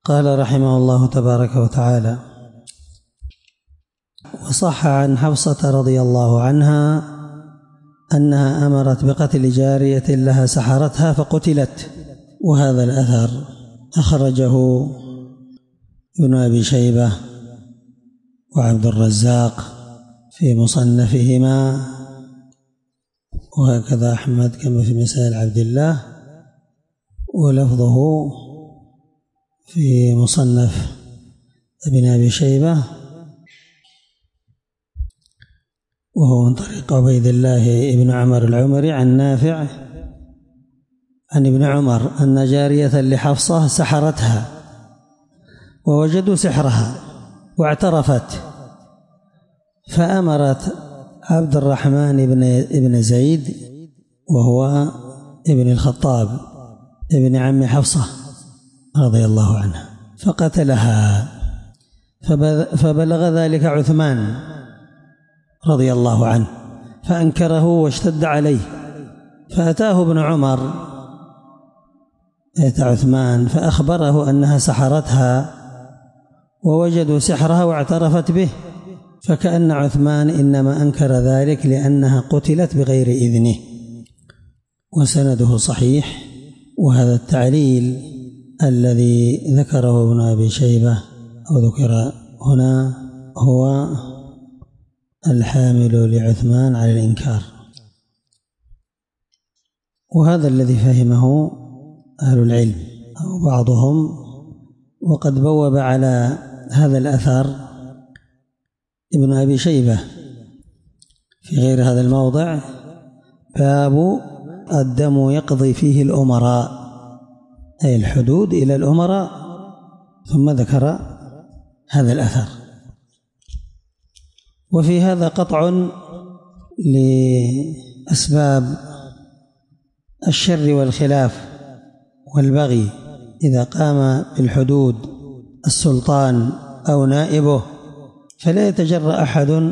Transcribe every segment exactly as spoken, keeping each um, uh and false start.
قال رحمه الله تبارك وتعالى: وصح عن حفصة رضي الله عنها أنها أمرت بقتل جارية لها سحرتها فقتلت. وهذا الأثر أخرجه ابن أبي شيبة وعبد الرزاق في مصنفهما، وهكذا أحمد كما في مسائل عبد الله، ولفظه في مصنف ابن أبي شيبة وهو من طريق عبيد الله ابن عمر العمري عن نافع عن ابن عمر أن جارية لحفصة سحرتها ووجدوا سحرها واعترفت، فأمرت عبد الرحمن ابن زيد وهو ابن الخطاب ابن عم حفصة رضي الله عنها فقتلها، فبلغ ذلك عثمان رضي الله عنه فأنكره واشتد عليه، فأتاه ابن عمر أتى عثمان فأخبره أنها سحرتها ووجدوا سحرها واعترفت به، فكأن عثمان إنما أنكر ذلك لأنها قتلت بغير إذنه. وسنده صحيح. وهذا التعليل الذي ذكره ابن أبي شيبة أو ذكر هنا هو الحامل لعثمان على الإنكار، وهذا الذي فهمه أهل العلم أو بعضهم. وقد بوب على هذا الأثر ابن أبي شيبة في غير هذا الموضع باب الدم يقضي فيه الأمراء، أي الحدود إلى الأمراء، ثم ذكر هذا الأثر. وفي هذا قطع لأسباب الشر والخلاف والبغي إذا قام بالحدود السلطان أو نائبه، فلا يتجرأ أحد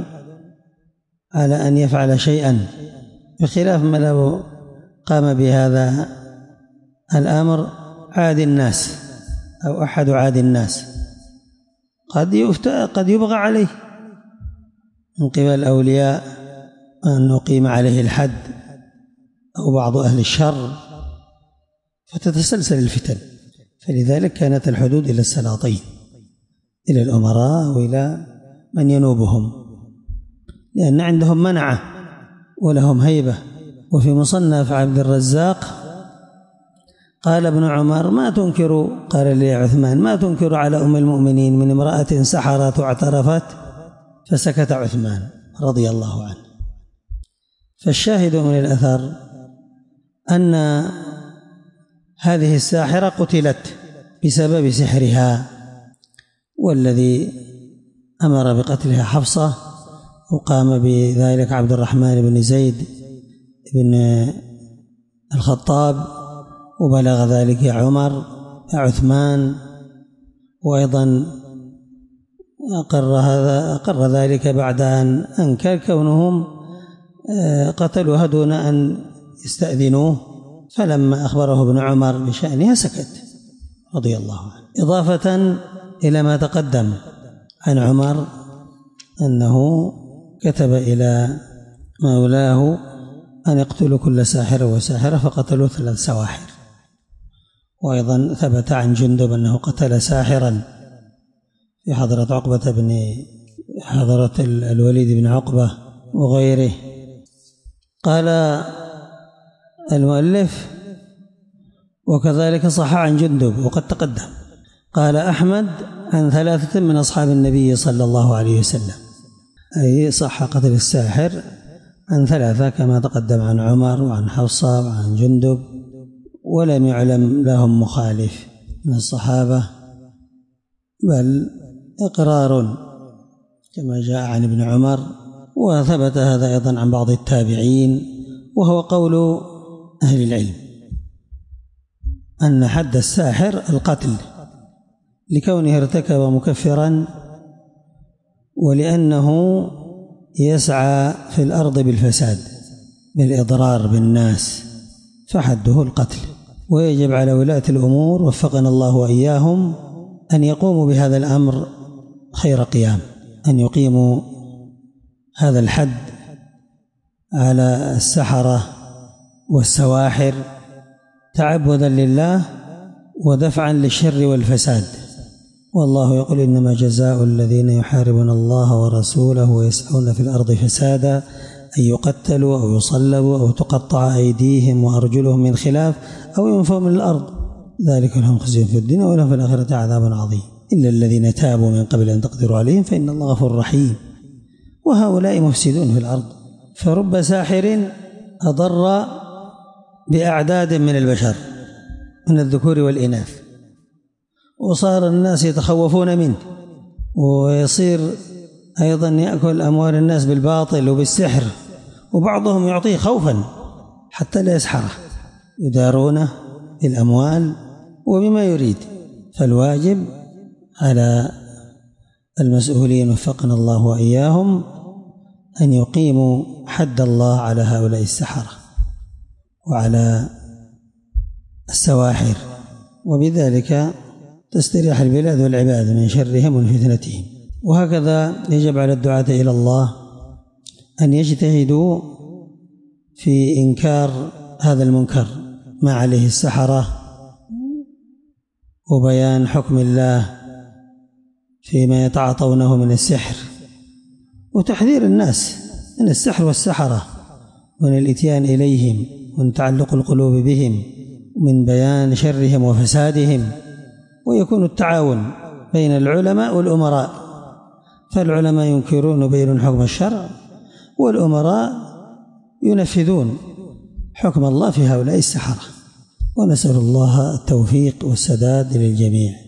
على أن يفعل شيئا، بخلاف ما لو قام بهذا الأمر عادي الناس أو أحد عادي الناس، قد قد يبغى عليه من قبل الأولياء أن نقيم عليه الحد أو بعض أهل الشر، فتتسلسل الفتن. فلذلك كانت الحدود إلى السلاطين، إلى الأمراء وإلى من ينوبهم، لأن عندهم منعة ولهم هيبة. وفي مصنف عبد الرزاق قال ابن عمر: ما تنكر، قال لي عثمان: ما تنكر على أم المؤمنين من امرأة سحرت واعترفت؟ فسكت عثمان رضي الله عنه. فالشاهد من الأثر أن هذه الساحرة قتلت بسبب سحرها، والذي أمر بقتلها حفصة، وقام بذلك عبد الرحمن بن زيد بن الخطاب، وبلغ ذلك عمر عثمان، وأيضا أقر هذا أقر ذلك بعد أن أنكر كونهم قتلوها دون أن يستأذنوه، فلما أخبره ابن عمر بشأنها سكت رضي الله عنه. إضافة إلى ما تقدم عن عمر أنه كتب إلى مولاه أن يقتلوا كل ساحر وساحرة، فقتلوا ثلاث سواحر. وأيضا ثبت عن جندب أنه قتل ساحرا في حضرة عقبة بن حضرة الوليد بن عقبة وغيره. قال المؤلف: وكذلك صح عن جندب وقد تقدم. قال أحمد: عن ثلاثة من أصحاب النبي صلى الله عليه وسلم، أي صح قتل الساحر عن ثلاثة كما تقدم عن عمر وعن حفصة وعن جندب، ولم يعلم لهم مخالف من الصحابة، بل إقرار كما جاء عن ابن عمر. وثبت هذا أيضا عن بعض التابعين، وهو قول أهل العلم أن حد الساحر القتل لكونه ارتكب مكفرا، ولأنه يسعى في الأرض بالفساد بالإضرار بالناس، فحده القتل. ويجب على ولاة الأمور وفقنا الله وإياهم أن يقوموا بهذا الأمر خير قيام، أن يقيموا هذا الحد على السحرة والسواحر تعبدا لله ودفعا للشر والفساد. والله يقول: إنما جزاء الذين يحاربون الله ورسوله ويسعون في الأرض فسادا أن يقتلوا أو يصلبوا أو تقطع أيديهم وأرجلهم من خلاف أو ينفوا من الأرض، ذلك لهم خزي في الدنيا ولهم في الآخرة عذاب عظيم، إلا الذين تابوا من قبل أن تقدروا عليهم فإن الله غفور رحيم. وهؤلاء مفسدون في الأرض، فرب ساحر أضر بأعداد من البشر من الذكور والإناث، وصار الناس يتخوفون منه، ويصير أيضا يأكل أموال الناس بالباطل وبالسحر، وبعضهم يعطيه خوفا حتى لا يسحره، يدارونه بالأموال وبما يريد. فالواجب على المسؤولين وفقنا الله وإياهم أن يقيموا حد الله على هؤلاء السحرة وعلى السواحر، وبذلك تستريح البلاد والعباد من شرهم وفتنتهم. وهكذا يجب على الدعاة إلى الله أن يجتهدوا في إنكار هذا المنكر ما عليه السحرة، وبيان حكم الله فيما يتعاطونه من السحر، وتحذير الناس من السحر والسحرة ومن الإتيان إليهم ومن تعلق القلوب بهم ومن بيان شرهم وفسادهم. ويكون التعاون بين العلماء والأمراء، فالعلماء ينكرون ويبينون حكم الشرع، والأمراء ينفذون حكم الله في هؤلاء السحرة. ونسأل الله التوفيق والسداد للجميع.